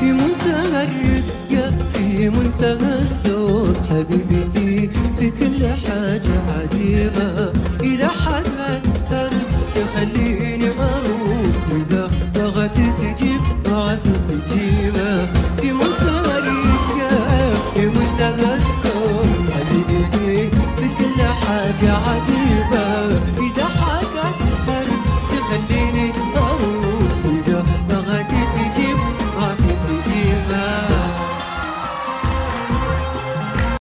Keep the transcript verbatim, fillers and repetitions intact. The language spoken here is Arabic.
في منتهى الرقة، في منتهى الذوق حبيبتي، في كل حاجة عجيبة.